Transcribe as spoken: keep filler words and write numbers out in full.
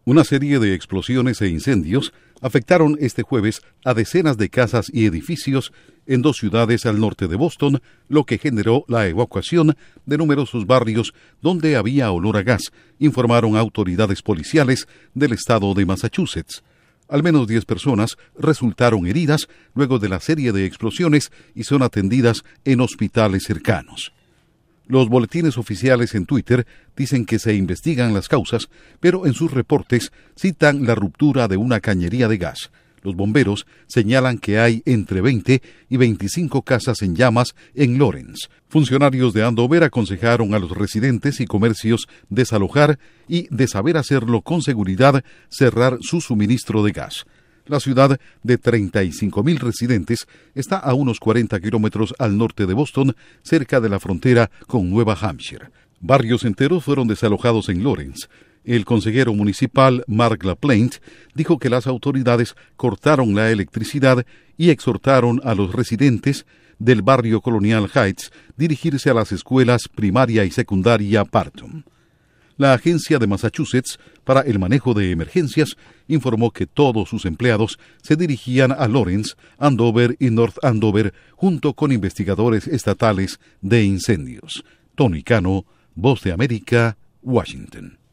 Una serie de explosiones e incendios afectaron este jueves a decenas de casas y edificios en dos ciudades al norte de Boston, lo que generó la evacuación de numerosos barrios donde había olor a gas, informaron autoridades policiales del estado de Massachusetts. Al menos diez personas resultaron heridas luego de la serie de explosiones y son atendidas en hospitales cercanos. Los boletines oficiales en Twitter dicen que se investigan las causas, pero en sus reportes citan la ruptura de una cañería de gas. Los bomberos señalan que hay entre veinte y veinticinco casas en llamas en Lawrence. Funcionarios de Andover aconsejaron a los residentes y comercios desalojar y, de saber hacerlo con seguridad, cerrar su suministro de gas. La ciudad, de treinta y cinco mil residentes, está a unos cuarenta kilómetros al norte de Boston, cerca de la frontera con Nueva Hampshire. Barrios enteros fueron desalojados en Lawrence. El consejero municipal Mark LaPlante dijo que las autoridades cortaron la electricidad y exhortaron a los residentes del barrio Colonial Heights dirigirse a las escuelas primaria y secundaria Parton. La Agencia de Massachusetts para el Manejo de Emergencias informó que todos sus empleados se dirigían a Lawrence, Andover y North Andover junto con investigadores estatales de incendios. Tony Cano, Voz de América, Washington.